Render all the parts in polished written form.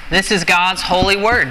This is God's holy word.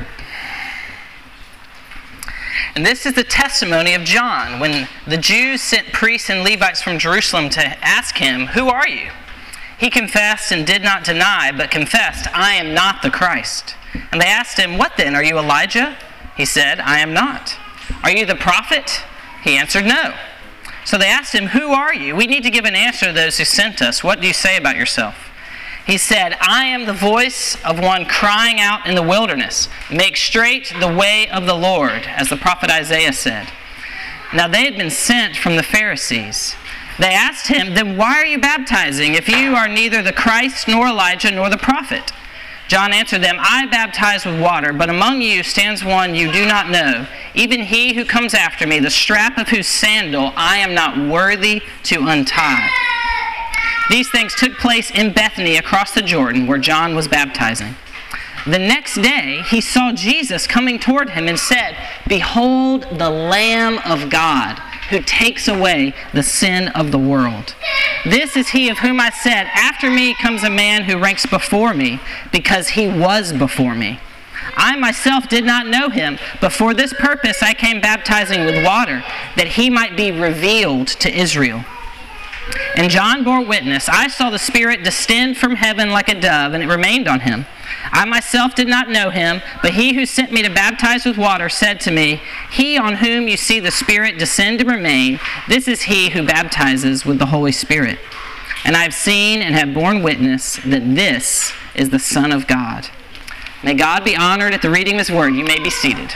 And this is the testimony of John when the Jews sent priests and Levites from Jerusalem to ask him, "Who are you?" He confessed and did not deny, but confessed, "I am not the Christ." And they asked him, "What then? Are you Elijah?" He said, "I am not." "Are you the prophet?" He answered, "No." So they asked him, "Who are you? We need to give an answer to those who sent us. What do you say about yourself?" He said, "I am the voice of one crying out in the wilderness, 'Make straight the way of the Lord,' as the prophet Isaiah said." Now they had been sent from the Pharisees. They asked him, "Then why are you baptizing if you are neither the Christ nor Elijah nor the prophet?" John answered them, "I baptize with water, but among you stands one you do not know, even he who comes after me, the strap of whose sandal I am not worthy to untie." These things took place in Bethany across the Jordan, where John was baptizing. The next day he saw Jesus coming toward him and said, "Behold the Lamb of God, who takes away the sin of the world. This is he of whom I said, 'After me comes a man who ranks before me, because he was before me.' I myself did not know him, but for this purpose I came baptizing with water, that he might be revealed to Israel." And John bore witness, "I saw the Spirit descend from heaven like a dove, and it remained on him. I myself did not know him, but he who sent me to baptize with water said to me, 'He on whom you see the Spirit descend and remain, this is he who baptizes with the Holy Spirit.' And I have seen and have borne witness that this is the Son of God." May God be honored at the reading of his word. You may be seated.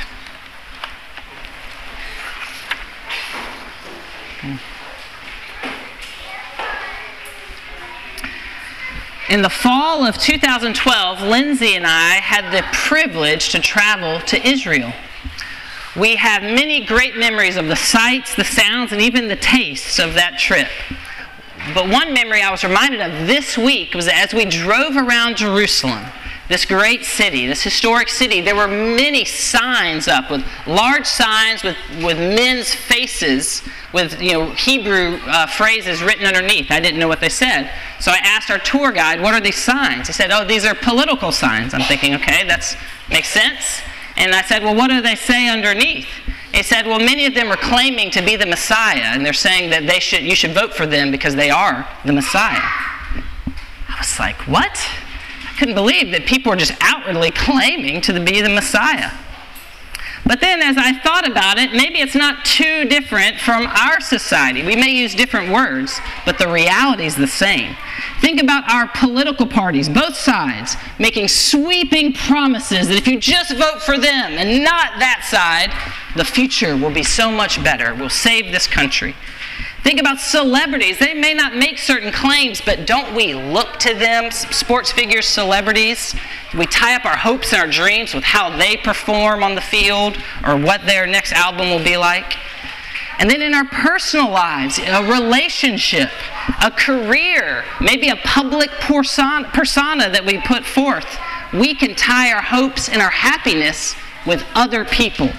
In the fall of 2012, Lindsay and I had the privilege to travel to Israel. We have many great memories of the sights, the sounds, and even the tastes of that trip. But one memory I was reminded of this week was that as we drove around Jerusalem, this great city, this historic city, there were many signs up, with large signs with men's faces with Hebrew phrases written underneath. I didn't know what they said. So I asked our tour guide, "What are these signs?" He said, "Oh, these are political signs." I'm thinking, okay, that makes sense. And I said, "Well, what do they say underneath?" He said, "Well, many of them are claiming to be the Messiah, and they're saying that you should vote for them because they are the Messiah." I was like, what? I couldn't believe that people were just outwardly claiming to be the Messiah. But then as I thought about it, maybe it's not too different from our society. We may use different words, but the reality is the same. Think about our political parties, both sides, making sweeping promises that if you just vote for them and not that side, the future will be so much better. We'll save this country. Think about celebrities. They may not make certain claims, but don't we look to them, sports figures, celebrities? We tie up our hopes and our dreams with how they perform on the field or what their next album will be like. And then in our personal lives, a relationship, a career, maybe a public persona that we put forth, we can tie our hopes and our happiness with other people.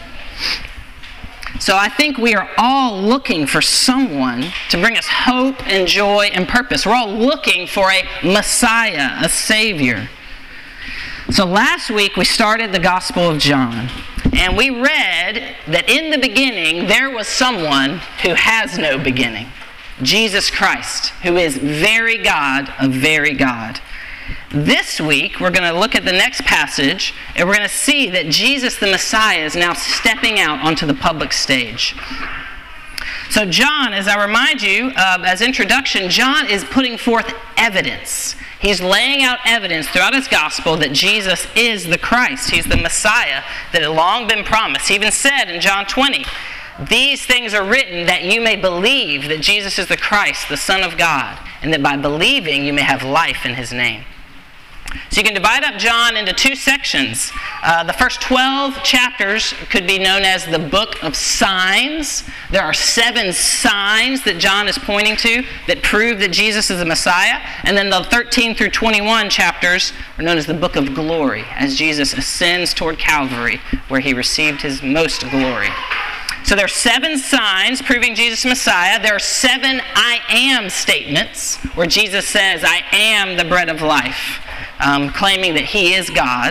So I think we are all looking for someone to bring us hope and joy and purpose. We're all looking for a Messiah, a Savior. So last week we started the Gospel of John, and we read that in the beginning there was someone who has no beginning, Jesus Christ, who is very God of very God. This week, we're going to look at the next passage, and we're going to see that Jesus the Messiah is now stepping out onto the public stage. So John, as I remind you, as introduction, John is putting forth evidence. He's laying out evidence throughout his gospel that Jesus is the Christ. He's the Messiah that had long been promised. He even said in John 20, "These things are written that you may believe that Jesus is the Christ, the Son of God, and that by believing you may have life in his name." So you can divide up John into two sections. The first 12 chapters could be known as the book of signs. There are 7 signs that John is pointing to that prove that Jesus is the Messiah. And then the 13 through 21 chapters are known as the book of glory, as Jesus ascends toward Calvary, where he received his most glory. So there are 7 signs proving Jesus Messiah. There are 7 I am statements where Jesus says, "I am the bread of life," claiming that he is God.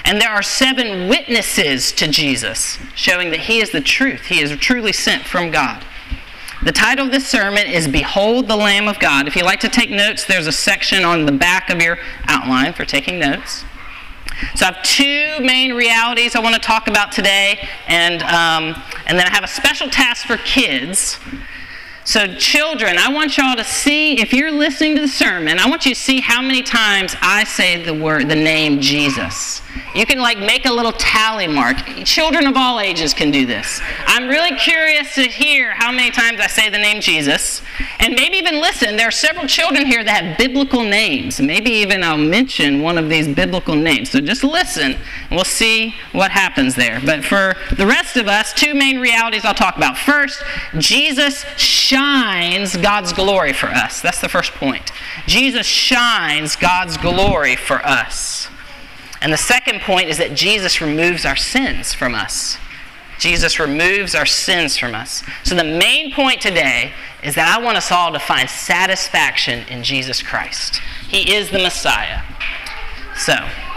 And there are 7 witnesses to Jesus, showing that he is the truth. He is truly sent from God. The title of this sermon is Behold the Lamb of God. If you'd like to take notes, there's a section on the back of your outline for taking notes. So I have 2 main realities I want to talk about today, and then I have a special task for kids. So children, I want y'all to see, if you're listening to the sermon, I want you to see how many times I say the name Jesus. You can make a little tally mark. Children of all ages can do this. I'm really curious to hear how many times I say the name Jesus. And maybe even listen, there are several children here that have biblical names. Maybe even I'll mention one of these biblical names. So just listen, and we'll see what happens there. But for the rest of us, 2 main realities I'll talk about. First, Jesus shines God's glory for us. That's the first point. Jesus shines God's glory for us. And the second point is that Jesus removes our sins from us. Jesus removes our sins from us. So the main point today is that I want us all to find satisfaction in Jesus Christ. He is the Messiah. So,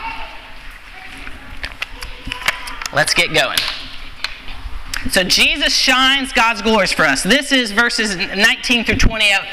let's get going. So Jesus shines God's glories for us. This is verses 19 through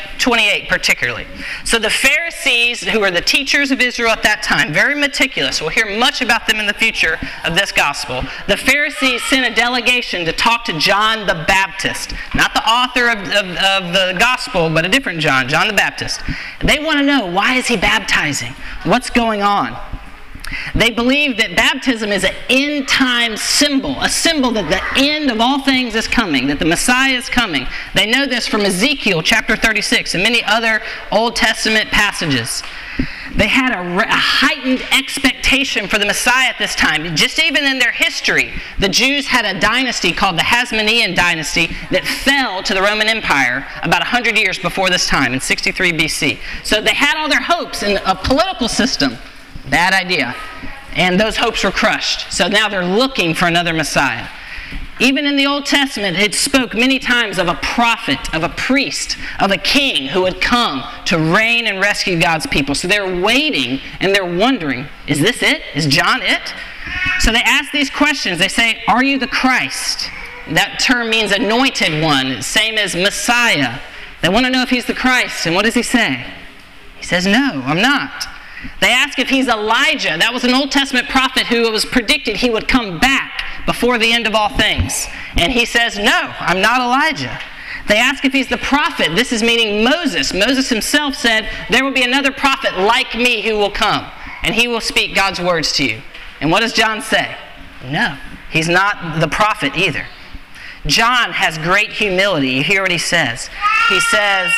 28 particularly. So the Pharisees, who were the teachers of Israel at that time, very meticulous. We'll hear much about them in the future of this gospel. The Pharisees sent a delegation to talk to John the Baptist. Not the author of the gospel, but a different John, John the Baptist. They want to know, why is he baptizing? What's going on? They believe that baptism is an end-time symbol, a symbol that the end of all things is coming, that the Messiah is coming. They know this from Ezekiel chapter 36 and many other Old Testament passages. They had a heightened expectation for the Messiah at this time. Just even in their history, the Jews had a dynasty called the Hasmonean dynasty that fell to the Roman Empire about 100 years before this time, in 63 BC. So they had all their hopes in a political system. Bad idea. And those hopes were crushed. So now they're looking for another Messiah. Even in the Old Testament, it spoke many times of a prophet, of a priest, of a king who would come to reign and rescue God's people. So they're waiting and they're wondering, is this it? Is John it? So they ask these questions. They say, are you the Christ? That term means anointed one, same as Messiah. They want to know if he's the Christ. And what does he say? He says, no, I'm not. They ask if he's Elijah. That was an Old Testament prophet who was predicted he would come back before the end of all things. And he says, no, I'm not Elijah. They ask if he's the prophet. This is meaning Moses. Moses himself said, there will be another prophet like me who will come, and he will speak God's words to you. And what does John say? No, he's not the prophet either. John has great humility. You hear what he says. He says,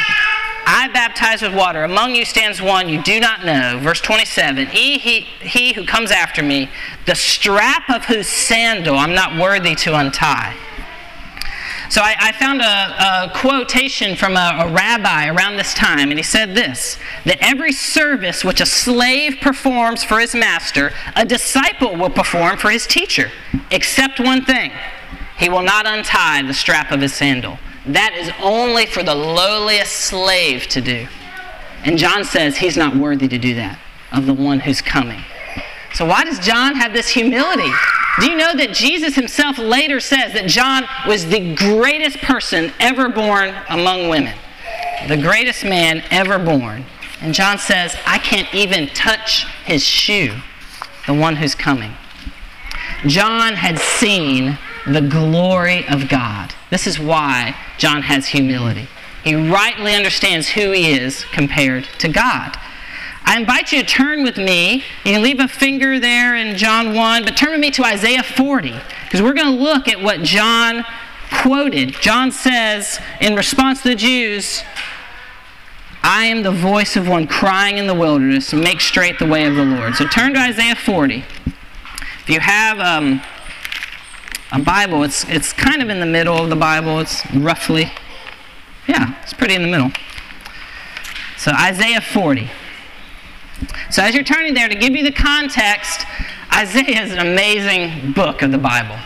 I baptize with water. Among you stands one you do not know. Verse 27, he who comes after me, the strap of whose sandal I'm not worthy to untie. So I found a quotation from a rabbi around this time, and he said this, that every service which a slave performs for his master, a disciple will perform for his teacher, except one thing. He will not untie the strap of his sandal. That is only for the lowliest slave to do. And John says he's not worthy to do that, of the one who's coming. So why does John have this humility? Do you know that Jesus himself later says that John was the greatest person ever born among women? The greatest man ever born. And John says, I can't even touch his shoe, the one who's coming. John had seen the glory of God. This is why John has humility. He rightly understands who he is compared to God. I invite you to turn with me. You can leave a finger there in John 1, but turn with me to Isaiah 40, because we're going to look at what John quoted. John says, in response to the Jews, I am the voice of one crying in the wilderness, make straight the way of the Lord. So turn to Isaiah 40. If you have a Bible, it's kind of in the middle of the Bible. It's roughly, it's pretty in the middle. So Isaiah 40. So as you're turning there, to give you the context, Isaiah is an amazing book of the Bible.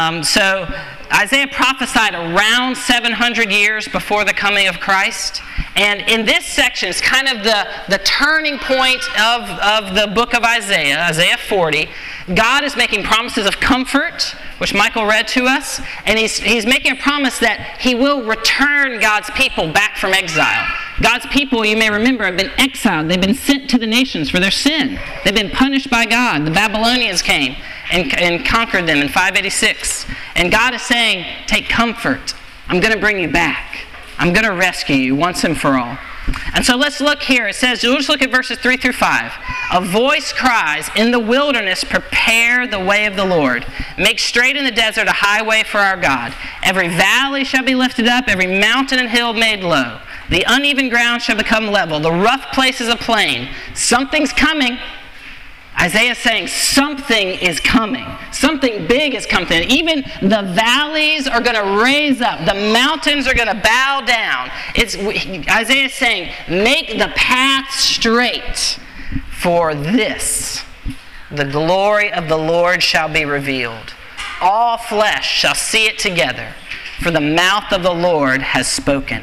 So Isaiah prophesied around 700 years before the coming of Christ. And in this section, it's kind of the turning point of the book of Isaiah, Isaiah 40. God is making promises of comfort, which Michael read to us, and he's making a promise that he will return God's people back from exile. God's people, you may remember, have been exiled. They've been sent to the nations for their sin. They've been punished by God. The Babylonians came and conquered them in 586. And God is saying, take comfort. I'm going to bring you back. I'm going to rescue you once and for all. And so let's look here. It says, we'll just look at verses 3 through 5. A voice cries, in the wilderness, prepare the way of the Lord. Make straight in the desert a highway for our God. Every valley shall be lifted up, every mountain and hill made low. The uneven ground shall become level, the rough places a plain. Something's coming. Isaiah is saying something is coming. Something big is coming. Even the valleys are going to raise up. The mountains are going to bow down. Isaiah is saying, make the path straight for this. The glory of the Lord shall be revealed. All flesh shall see it together, for the mouth of the Lord has spoken.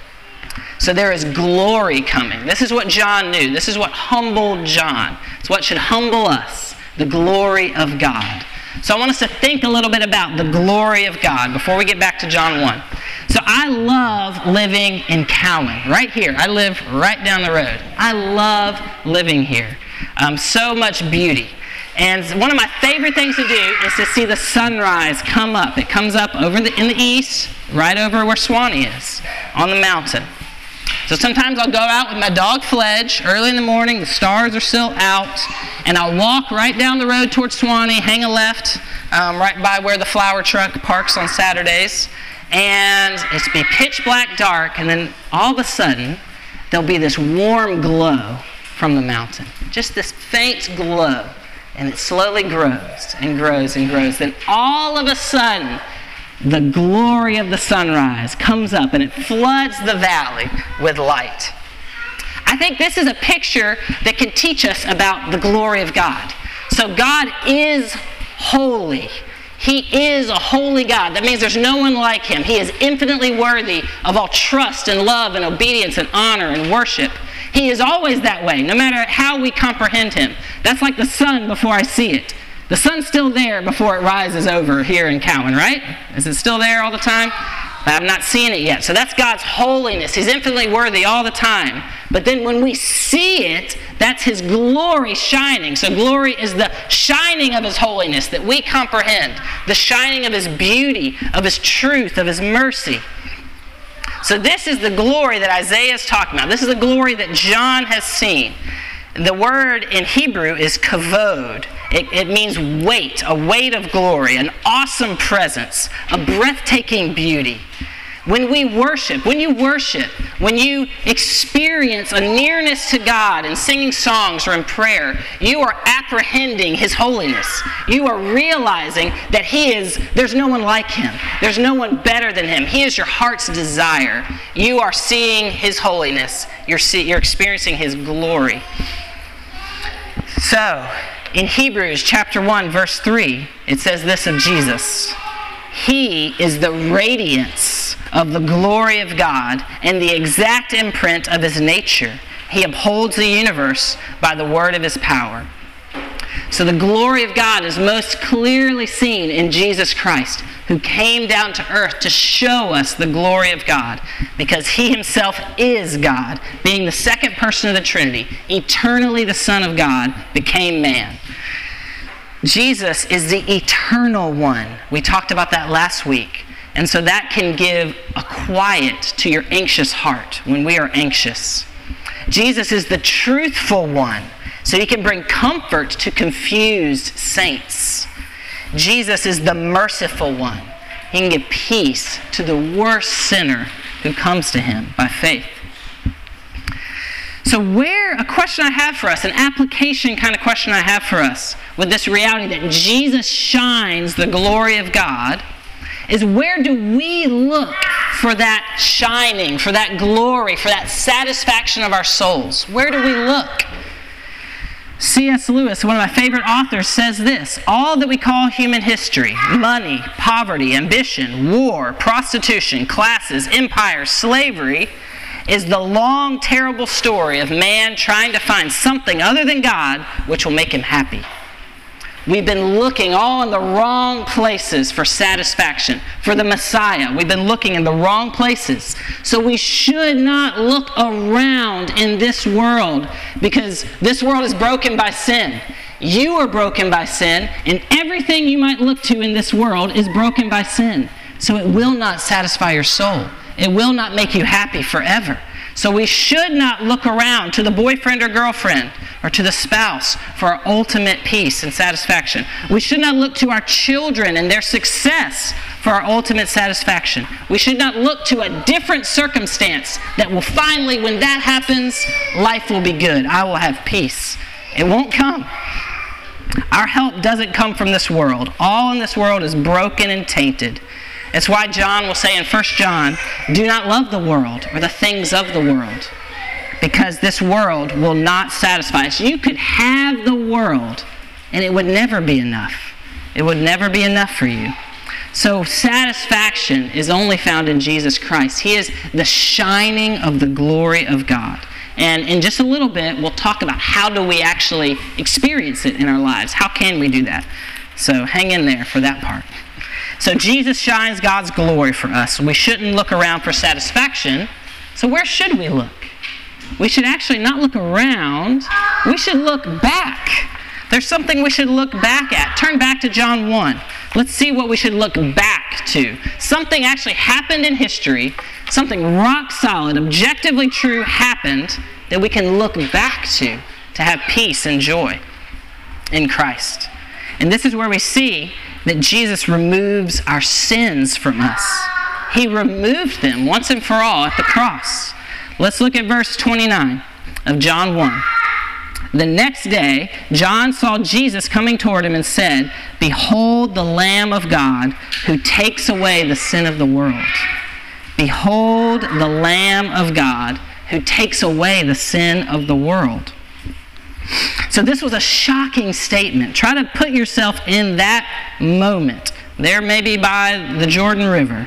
So there is glory coming. This is what John knew. This is what humbled John. It's what should humble us, the glory of God. So I want us to think a little bit about the glory of God before we get back to John 1. So I love living in Cowan, right here. I live right down the road. I love living here. So much beauty. And one of my favorite things to do is to see the sunrise come up. It comes up in the east, right over where Swanee is, on the mountain. So sometimes I'll go out with my dog Fledge early in the morning, the stars are still out, and I'll walk right down the road towards Swanee, hang a left, right by where the flower truck parks on Saturdays, and it's be pitch black dark, and then all of a sudden, there'll be this warm glow from the mountain. Just this faint glow, and it slowly grows and grows and grows. Then all of a sudden, the glory of the sunrise comes up and it floods the valley with light. I think this is a picture that can teach us about the glory of God. So God is holy. He is a holy God. That means there's no one like him. He is infinitely worthy of all trust and love and obedience and honor and worship. He is always that way, no matter how we comprehend him. That's like the sun before I see it. The sun's still there before it rises over here in Cowan, right? Is it still there all the time? I have not seen it yet. So that's God's holiness. He's infinitely worthy all the time. But then when we see it, that's his glory shining. So glory is the shining of his holiness that we comprehend. The shining of his beauty, of his truth, of his mercy. So this is the glory that Isaiah is talking about. This is the glory that John has seen. The word in Hebrew is kavod. It means weight, a weight of glory, an awesome presence, a breathtaking beauty. When we worship, when you experience a nearness to God in singing songs or in prayer, you are apprehending his holiness. You are realizing that there's no one like him. There's no one better than him. He is your heart's desire. You are seeing his holiness. You're experiencing his glory. So, in Hebrews chapter 1, verse 3, it says this of Jesus. He is the radiance of the glory of God and the exact imprint of his nature. He upholds the universe by the word of his power. So the glory of God is most clearly seen in Jesus Christ, who came down to earth to show us the glory of God, because he himself is God, being the second person of the Trinity, eternally the Son of God, became man. Jesus is the eternal one. We talked about that last week. And so that can give a quiet to your anxious heart when we are anxious. Jesus is the truthful one, so he can bring comfort to confused saints. Jesus is the merciful one. He can give peace to the worst sinner who comes to him by faith. So a question I have for us, an application kind of question I have for us with this reality that Jesus shines the glory of God, is where do we look for that shining, for that glory, for that satisfaction of our souls? Where do we look? C.S. Lewis, one of my favorite authors, says this: all that we call human history, money, poverty, ambition, war, prostitution, classes, empire, slavery, is the long, terrible story of man trying to find something other than God which will make him happy. We've been looking all in the wrong places for satisfaction, for the Messiah. We've been looking in the wrong places. So we should not look around in this world, because this world is broken by sin. You are broken by sin, and everything you might look to in this world is broken by sin. So it will not satisfy your soul. It will not make you happy forever. So we should not look around to the boyfriend or girlfriend or to the spouse for our ultimate peace and satisfaction. We should not look to our children and their success for our ultimate satisfaction. We should not look to a different circumstance that will finally, when that happens, life will be good. I will have peace. It won't come. Our help doesn't come from this world. All in this world is broken and tainted. It's why John will say in 1 John, do not love the world or the things of the world, because this world will not satisfy us. You could have the world, and it would never be enough. It would never be enough for you. So satisfaction is only found in Jesus Christ. He is the shining of the glory of God. And in just a little bit, we'll talk about how do we actually experience it in our lives. How can we do that? So hang in there for that part. So Jesus shines God's glory for us. We shouldn't look around for satisfaction. So where should we look? We should actually not look around. We should look back. There's something we should look back at. Turn back to John 1. Let's see what we should look back to. Something actually happened in history. Something rock solid, objectively true happened that we can look back to have peace and joy in Christ. And this is where we see that Jesus removes our sins from us. He removed them once and for all at the cross. Let's look at verse 29 of John 1. The next day, John saw Jesus coming toward him and said, behold the Lamb of God who takes away the sin of the world. Behold the Lamb of God who takes away the sin of the world. So this was a shocking statement. Try to put yourself in that moment. There maybe by the Jordan River.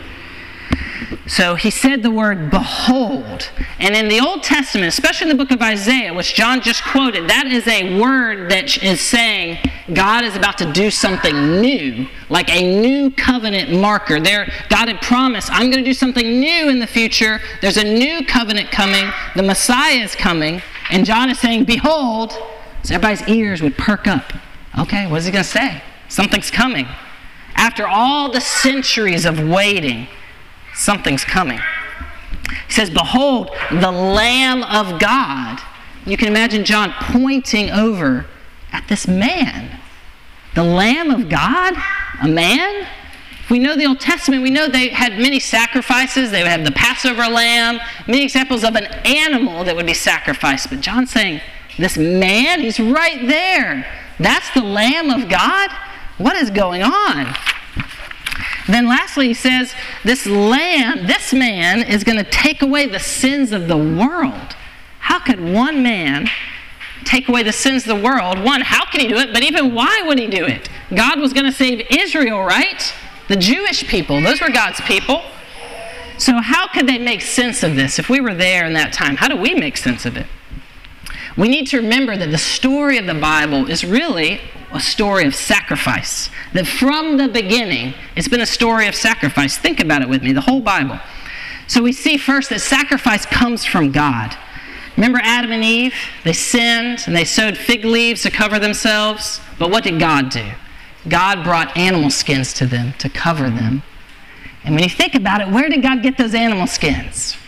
So he said the word behold. And in the Old Testament, especially in the book of Isaiah, which John just quoted, that is a word that is saying God is about to do something new, like a new covenant marker. God had promised, I'm going to do something new in the future. There's a new covenant coming. The Messiah is coming. And John is saying, behold. So everybody's ears would perk up. Okay, what is he going to say? Something's coming. After all the centuries of waiting, something's coming. He says, behold, the Lamb of God. You can imagine John pointing over at this man. The Lamb of God? A man? If we know the Old Testament, we know they had many sacrifices. They would have the Passover lamb, many examples of an animal that would be sacrificed. But John's saying, this man, he's right there. That's the Lamb of God? What is going on? Then lastly, he says, this lamb, this man is going to take away the sins of the world. How could one man take away the sins of the world? One, how can he do it? But even why would he do it? God was going to save Israel, right? The Jewish people, those were God's people. So how could they make sense of this? If we were there in that time, how do we make sense of it? We need to remember that the story of the Bible is really a story of sacrifice. That from the beginning, it's been a story of sacrifice. Think about it with me, the whole Bible. So we see first that sacrifice comes from God. Remember Adam and Eve? They sinned and they sewed fig leaves to cover themselves. But what did God do? God brought animal skins to them to cover them. And when you think about it, where did God get those animal skins?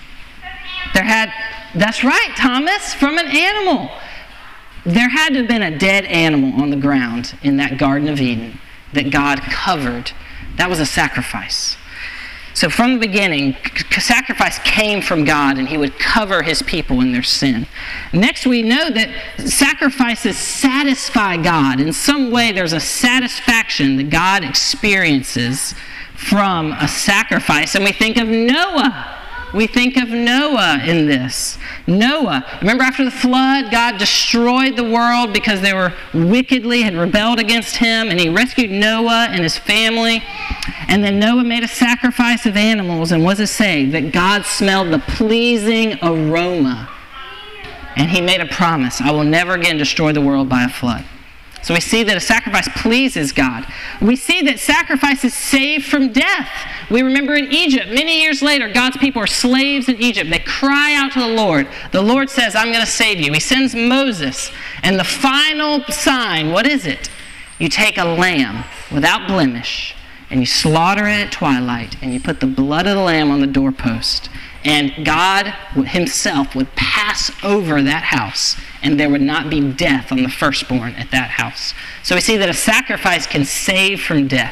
That's right, Thomas, from an animal. There had to have been a dead animal on the ground in that Garden of Eden that God covered. That was a sacrifice. So from the beginning, sacrifice came from God, and he would cover his people in their sin. Next, we know that sacrifices satisfy God. In some way, there's a satisfaction that God experiences from a sacrifice. And we think of Noah. we think of Noah in this. Noah, remember after the flood, God destroyed the world because they were wickedly, had rebelled against him, and he rescued Noah and his family. And then Noah made a sacrifice of animals, and what does it say? That God smelled the pleasing aroma. And he made a promise, I will never again destroy the world by a flood. So we see that a sacrifice pleases God. We see that sacrifices save from death. We remember in Egypt, many years later, God's people are slaves in Egypt. They cry out to the Lord. The Lord says, I'm going to save you. He sends Moses. And the final sign, what is it? You take a lamb without blemish, and you slaughter it at twilight, and you put the blood of the lamb on the doorpost. And God himself would pass over that house, and there would not be death on the firstborn at that house. So we see that a sacrifice can save from death.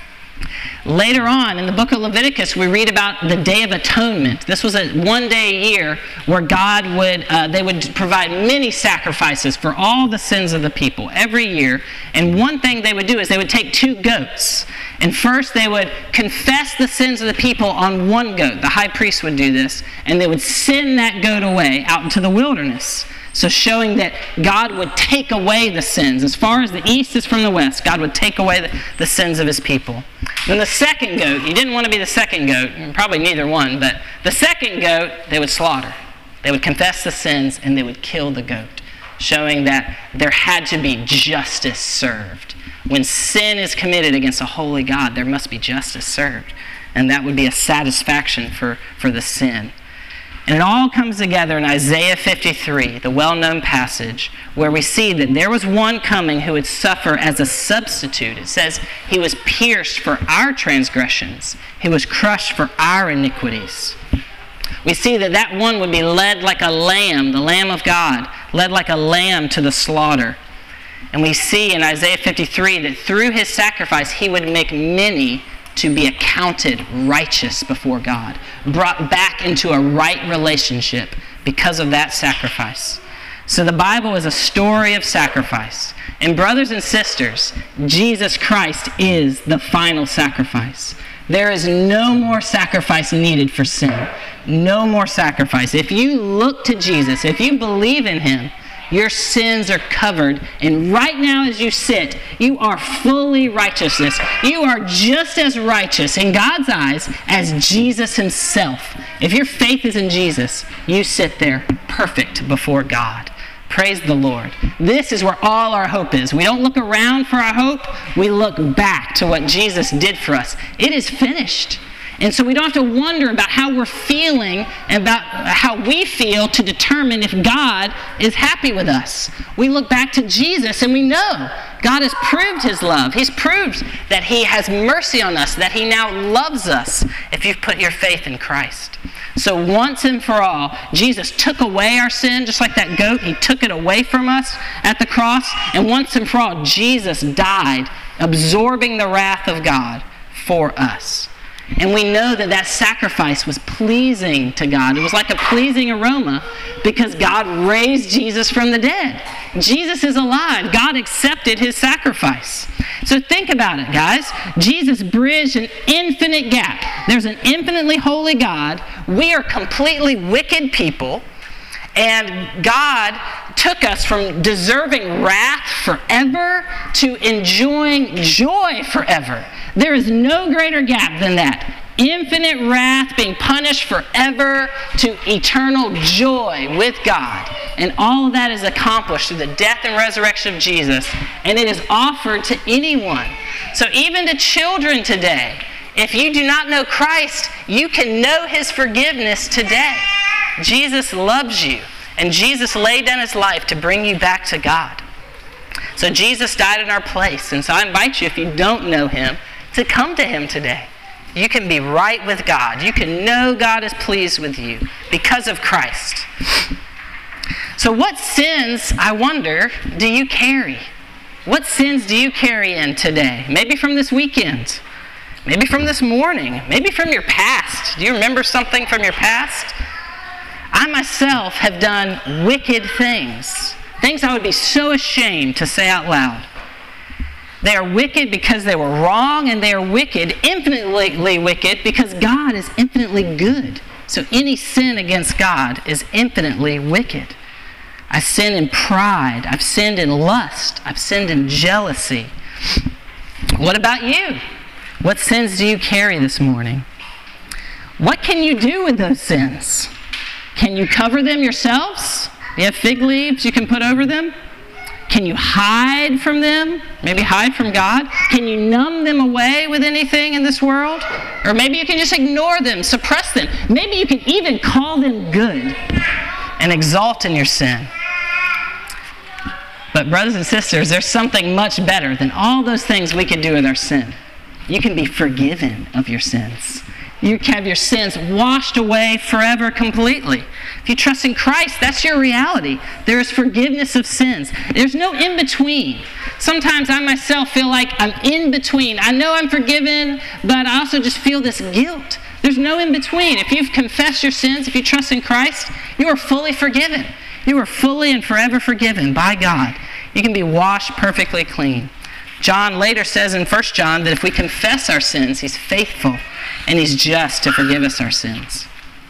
Later on in the book of Leviticus, we read about the Day of Atonement. This was a one-day a year where God they would provide many sacrifices for all the sins of the people every year. And one thing they would do is they would take 2 goats. And first they would confess the sins of the people on one goat. The high priest would do this. And they would send that goat away out into the wilderness. So showing that God would take away the sins. As far as the east is from the west, God would take away the sins of his people. Then the second goat, you didn't want to be the second goat, probably neither one, but the second goat they would slaughter. They would confess the sins and they would kill the goat, showing that there had to be justice served. When sin is committed against a holy God, there must be justice served. And that would be a satisfaction for the sin. And it all comes together in Isaiah 53, the well-known passage, where we see that there was one coming who would suffer as a substitute. It says he was pierced for our transgressions. He was crushed for our iniquities. We see that one would be led like a lamb, the Lamb of God, led like a lamb to the slaughter. And we see in Isaiah 53 that through his sacrifice, he would make many to be accounted righteous before God, brought back into a right relationship because of that sacrifice. So the Bible is a story of sacrifice. And brothers and sisters, Jesus Christ is the final sacrifice. There is no more sacrifice needed for sin. No more sacrifice. If you look to Jesus, if you believe in him, your sins are covered. And right now as you sit, you are fully righteousness. You are just as righteous in God's eyes as Jesus himself. If your faith is in Jesus, you sit there perfect before God. Praise the Lord. This is where all our hope is. We don't look around for our hope. We look back to what Jesus did for us. It is finished. And so we don't have to wonder about how we're feeling, about how we feel to determine if God is happy with us. We look back to Jesus and we know God has proved his love. He's proved that he has mercy on us, that he now loves us if you've put your faith in Christ. So once and for all, Jesus took away our sin, just like that goat. He took it away from us at the cross. And once and for all, Jesus died, absorbing the wrath of God for us. And we know that sacrifice was pleasing to God. It was like a pleasing aroma because God raised Jesus from the dead. Jesus is alive. God accepted his sacrifice. So think about it, guys. Jesus bridged an infinite gap. There's an infinitely holy God. We are completely wicked people. And God took us from deserving wrath forever to enjoying joy forever. There is no greater gap than that. Infinite wrath being punished forever to eternal joy with God. And all of that is accomplished through the death and resurrection of Jesus. And it is offered to anyone. So even to children today, if you do not know Christ, you can know his forgiveness today. Jesus loves you, and Jesus laid down his life to bring you back to God. So Jesus died in our place, and so I invite you, if you don't know him, to come to him today. You can be right with God. You can know God is pleased with you because of Christ. So what sins, I wonder, do you carry? What sins do you carry in today? Maybe from this weekend. Maybe from this morning. Maybe from your past. Do you remember something from your past? I myself have done wicked things. Things I would be so ashamed to say out loud. They are wicked because they were wrong, and they are wicked, infinitely wicked, because God is infinitely good. So any sin against God is infinitely wicked. I sin in pride. I've sinned in lust. I've sinned in jealousy. What about you? What sins do you carry this morning? What can you do with those sins? Can you cover them yourselves? Do you have fig leaves you can put over them? Can you hide from them? Maybe hide from God? Can you numb them away with anything in this world? Or maybe you can just ignore them, suppress them. Maybe you can even call them good and exalt in your sin. But brothers and sisters, there's something much better than all those things we can do with our sin. You can be forgiven of your sins. You can have your sins washed away forever completely. If you trust in Christ, that's your reality. There is forgiveness of sins. There's no in-between. Sometimes I myself feel like I'm in between. I know I'm forgiven, but I also just feel this guilt. There's no in-between. If you've confessed your sins, if you trust in Christ, you are fully forgiven. You are fully and forever forgiven by God. You can be washed perfectly clean. John later says in 1 John that if we confess our sins, he's faithful and he's just to forgive us our sins.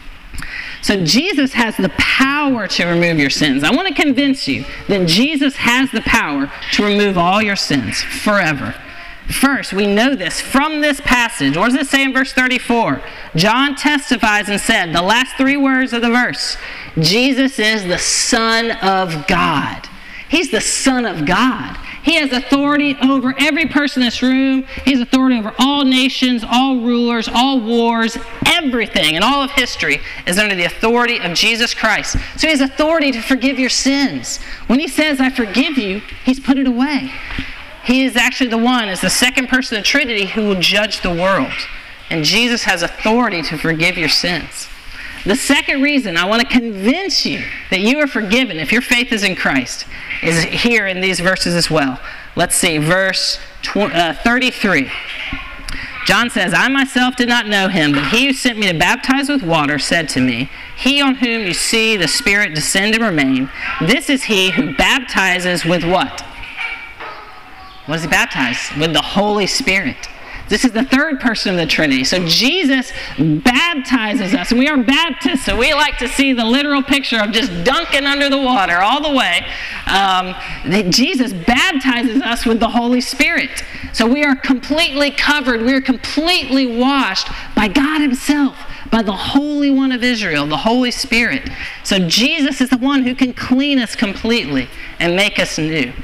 So Jesus has the power to remove your sins. I want to convince you that Jesus has the power to remove all your sins forever. First, we know this from this passage. What does it say in verse 34? John testifies and said, the last three words of the verse, Jesus is the Son of God. He's the Son of God. He has authority over every person in this room. He has authority over all nations, all rulers, all wars, everything in all of history is under the authority of Jesus Christ. So he has authority to forgive your sins. When he says, I forgive you, he's put it away. He is actually the one, as the second person of the Trinity, who will judge the world. And Jesus has authority to forgive your sins. The second reason I want to convince you that you are forgiven if your faith is in Christ is here in these verses as well. Let's see, verse 33. John says, I myself did not know him, but he who sent me to baptize with water said to me, he on whom you see the Spirit descend and remain, this is he who baptizes with what? What does he baptize? With the Holy Spirit. This is the third person of the Trinity. So Jesus baptizes us, and we are Baptists, so we like to see the literal picture of just dunking under the water all the way. That Jesus baptizes us with the Holy Spirit. So we are completely covered, we are completely washed by God himself, by the Holy One of Israel, the Holy Spirit. So Jesus is the one who can clean us completely and make us new.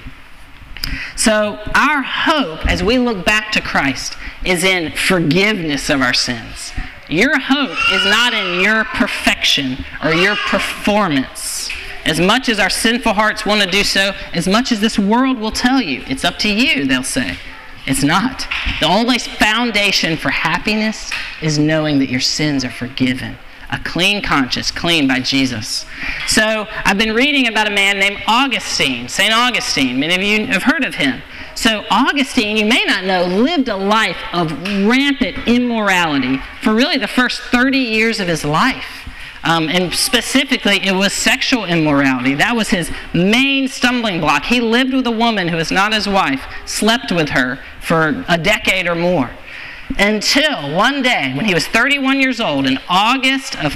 So our hope as we look back to Christ is in forgiveness of our sins. Your hope is not in your perfection or your performance. As much as our sinful hearts want to do so, as much as this world will tell you, it's up to you, they'll say. It's not. The only foundation for happiness is knowing that your sins are forgiven. A clean conscience, clean by Jesus. So I've been reading about a man named Augustine, St. Augustine. Many of you have heard of him. So Augustine, you may not know, lived a life of rampant immorality for really the first 30 years of his life. And specifically, it was sexual immorality. That was his main stumbling block. He lived with a woman who was not his wife, slept with her for a decade or more. Until one day, when he was 31 years old, in August of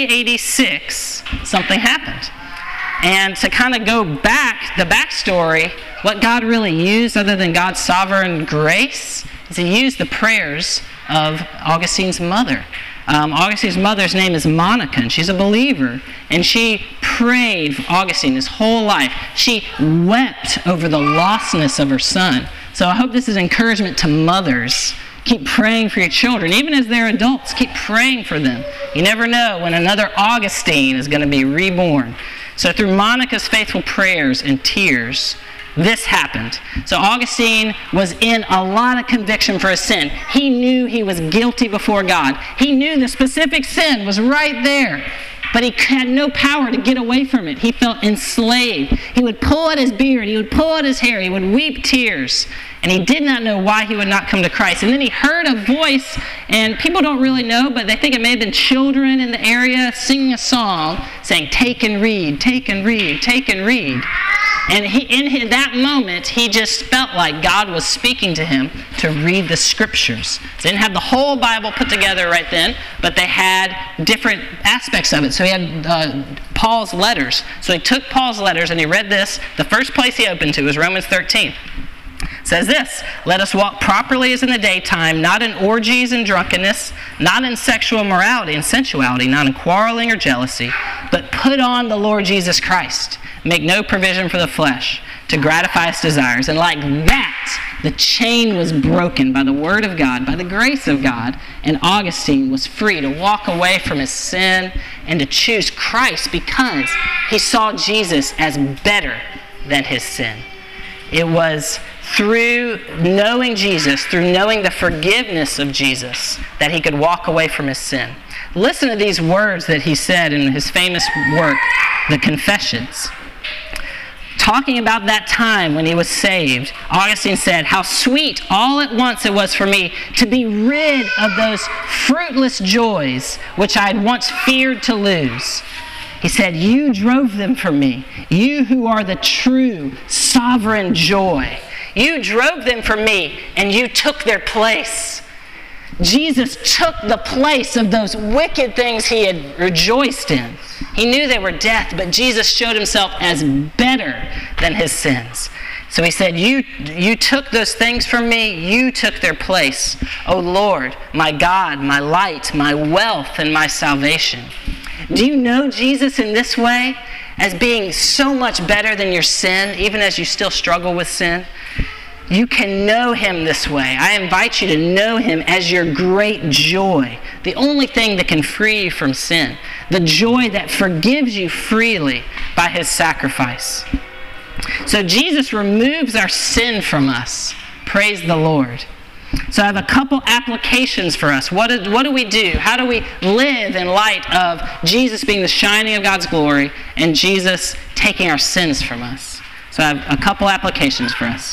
386, something happened. And to kind of go back, the backstory, what God really used other than God's sovereign grace, is he used the prayers of Augustine's mother. Augustine's mother's name is Monica, and she's a believer. And she prayed for Augustine his whole life. She wept over the lostness of her son. So I hope this is encouragement to mothers. Keep praying for your children. Even as they're adults, keep praying for them. You never know when another Augustine is going to be reborn. So through Monica's faithful prayers and tears, this happened. So Augustine was in a lot of conviction for his sin. He knew he was guilty before God. He knew the specific sin was right there. But he had no power to get away from it. He felt enslaved. He would pull at his beard. He would pull at his hair. He would weep tears. And he did not know why he would not come to Christ. And then he heard a voice, and people don't really know, but they think it may have been children in the area singing a song saying, take and read, take and read, take and read. And in that moment, he just felt like God was speaking to him to read the scriptures. They didn't have the whole Bible put together right then, but they had different aspects of it. So he had Paul's letters. So he took Paul's letters and he read this. The first place he opened to was Romans 13. It says this, "Let us walk properly as in the daytime, not in orgies and drunkenness, not in sexual immorality and sensuality, not in quarreling or jealousy, but put on the Lord Jesus Christ. Make no provision for the flesh to gratify its desires." And like that, the chain was broken by the word of God, by the grace of God, and Augustine was free to walk away from his sin and to choose Christ because he saw Jesus as better than his sin. It was through knowing Jesus, through knowing the forgiveness of Jesus, that he could walk away from his sin. Listen to these words that he said in his famous work, The Confessions. Talking about that time when he was saved, Augustine said, "How sweet all at once it was for me to be rid of those fruitless joys which I had once feared to lose." He said, "You drove them from me, you who are the true sovereign joy. You drove them from me and you took their place." Jesus took the place of those wicked things he had rejoiced in. He knew they were death, but Jesus showed himself as better than his sins. So he said, you took those things from me, you took their place. O Lord, my God, my light, my wealth, and my salvation. Do you know Jesus in this way, as being so much better than your sin, even as you still struggle with sin? You can know him this way. I invite you to know him as your great joy, the only thing that can free you from sin, the joy that forgives you freely by his sacrifice. So Jesus removes our sin from us. Praise the Lord. So I have a couple applications for us. What do we do? How do we live in light of Jesus being the shining of God's glory and Jesus taking our sins from us? So I have a couple applications for us.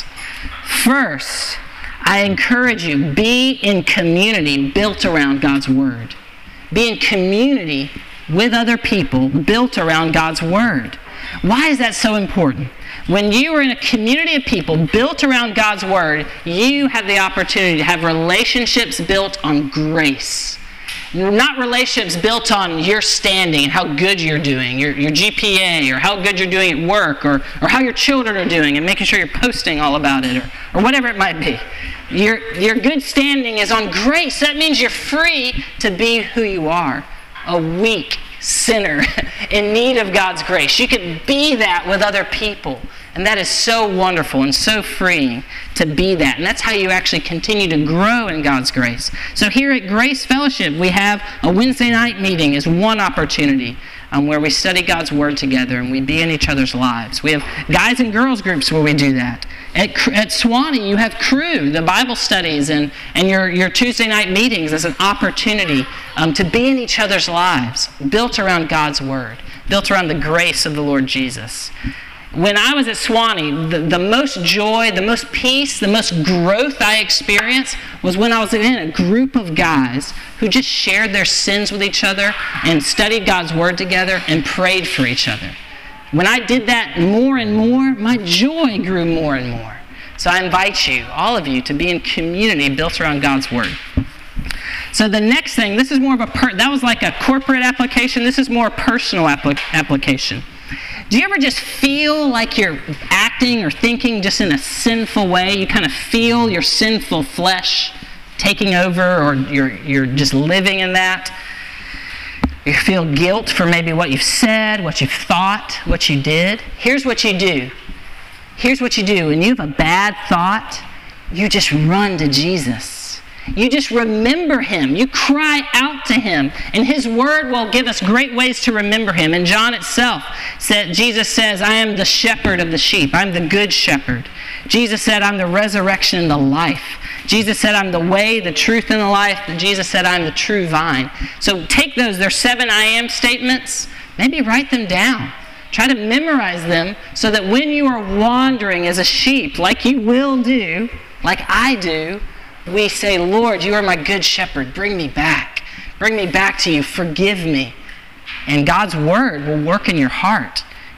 First, I encourage you, be in community built around God's Word. Be in community with other people built around God's Word. Why is that so important? When you are in a community of people built around God's Word, you have the opportunity to have relationships built on grace. Not relationships built on your standing and how good you're doing, your GPA, or how good you're doing at work, or how your children are doing and making sure you're posting all about it, or whatever it might be. Your good standing is on grace. That means you're free to be who you are, a weak sinner in need of God's grace. You can be that with other people. And that is so wonderful and so freeing to be that. And that's how you actually continue to grow in God's grace. So here at Grace Fellowship, we have a Wednesday night meeting as one opportunity where we study God's Word together and we be in each other's lives. We have guys and girls groups where we do that. At Sewanee, you have Crew, the Bible studies, and your Tuesday night meetings as an opportunity to be in each other's lives, built around God's Word, built around the grace of the Lord Jesus. When I was at Sewanee, the most joy, the most peace, the most growth I experienced was when I was in a group of guys who just shared their sins with each other and studied God's Word together and prayed for each other. When I did that more and more, my joy grew more and more. So I invite you, all of you, to be in community built around God's Word. So the next thing, this is more of that was like a corporate application. This is more a personal application. Do you ever just feel like you're acting or thinking just in a sinful way? You kind of feel your sinful flesh taking over, or you're just living in that. You feel guilt for maybe what you've said, what you've thought, what you did. Here's what you do. Here's what you do. When you have a bad thought, you just run to Jesus. You just remember him. You cry out to him. And his word will give us great ways to remember him. In John itself, Jesus says, I am the shepherd of the sheep. I'm the good shepherd. Jesus said, I'm the resurrection and the life. Jesus said, I'm the way, the truth, and the life. And Jesus said, I'm the true vine. So take those. They're 7 I am statements. Maybe write them down. Try to memorize them so that when you are wandering as a sheep, like you will do, like I do, we say, Lord, you are my good shepherd. Bring me back. Bring me back to you. Forgive me. And God's word will work in your heart.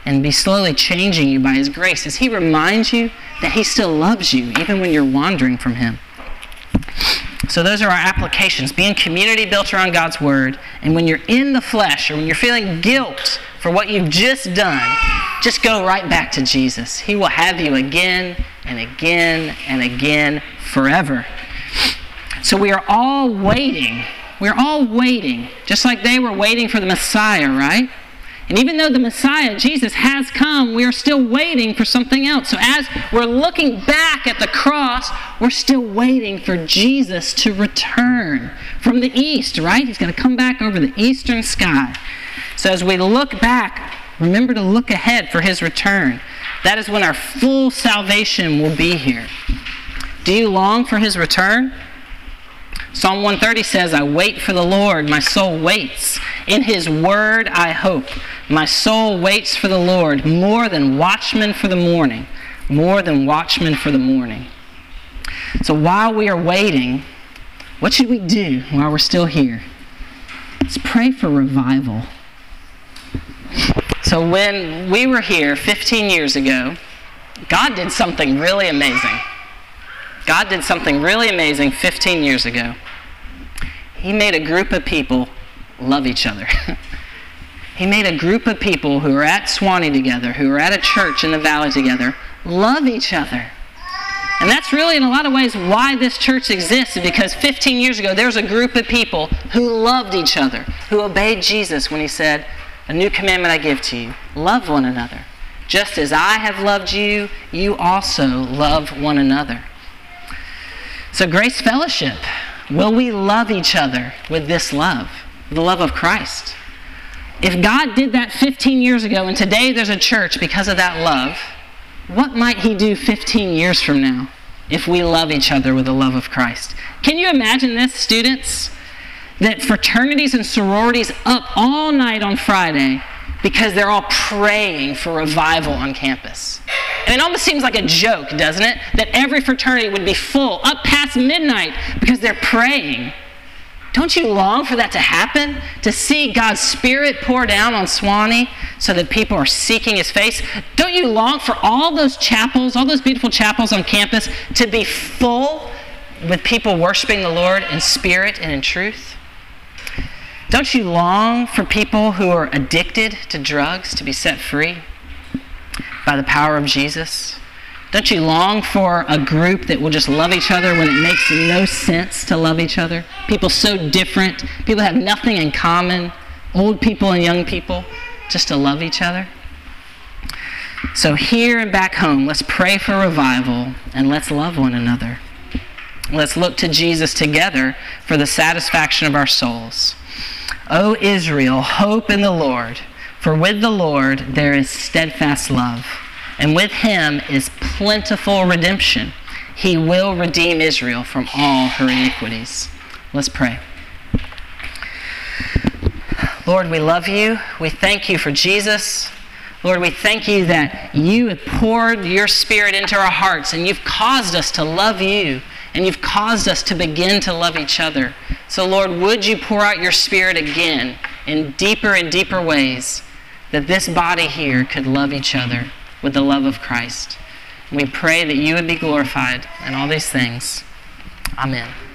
and be slowly changing you by His grace as He reminds you that He still loves you, even when you're wandering from Him. So those are our applications. Be in community built around God's Word. And when you're in the flesh, or when you're feeling guilt for what you've just done, just go right back to Jesus. He will have you again and again and again forever. So we are all waiting. We're all waiting, just like they were waiting for the Messiah, right? And even though the Messiah, Jesus, has come, we are still waiting for something else. So as we're looking back at the cross, we're still waiting for Jesus to return from the east, right? He's going to come back over the eastern sky. So as we look back, remember to look ahead for His return. That is when our full salvation will be here. Do you long for His return? Psalm 130 says, I wait for the Lord, my soul waits. In His word I hope. My soul waits for the Lord more than watchmen for the morning. More than watchmen for the morning. So while we are waiting, what should we do while we're still here? Let's pray for revival. So when we were here 15 years ago, God did something really amazing. God did something really amazing 15 years ago. He made a group of people love each other. He made a group of people who are at Suwannee together, who are at a church in the valley together, love each other. And that's really, in a lot of ways, why this church exists, because 15 years ago, there was a group of people who loved each other, who obeyed Jesus when He said, a new commandment I give to you, love one another. Just as I have loved you, you also love one another. So Grace Fellowship, will we love each other with this love, the love of Christ? If God did that 15 years ago and today there's a church because of that love, what might He do 15 years from now if we love each other with the love of Christ? Can you imagine this, students? That fraternities and sororities up all night on Friday because they're all praying for revival on campus. And it almost seems like a joke, doesn't it? That every fraternity would be full up past midnight because they're praying. Don't you long for that to happen? To see God's Spirit pour down on Suwannee so that people are seeking His face? Don't you long for all those chapels, all those beautiful chapels on campus to be full with people worshiping the Lord in spirit and in truth? Don't you long for people who are addicted to drugs to be set free by the power of Jesus? Don't you long for a group that will just love each other when it makes no sense to love each other? People so different, people have nothing in common, old people and young people, just to love each other. So here and back home, let's pray for revival and let's love one another. Let's look to Jesus together for the satisfaction of our souls. O Israel, hope in the Lord, for with the Lord there is steadfast love, and with Him is plentiful redemption. He will redeem Israel from all her iniquities. Let's pray. Lord, we love you. We thank you for Jesus. Lord, we thank you that you have poured your Spirit into our hearts, and you've caused us to love you, and you've caused us to begin to love each other. So, Lord, would you pour out your Spirit again in deeper and deeper ways that this body here could love each other with the love of Christ. We pray that you would be glorified in all these things. Amen.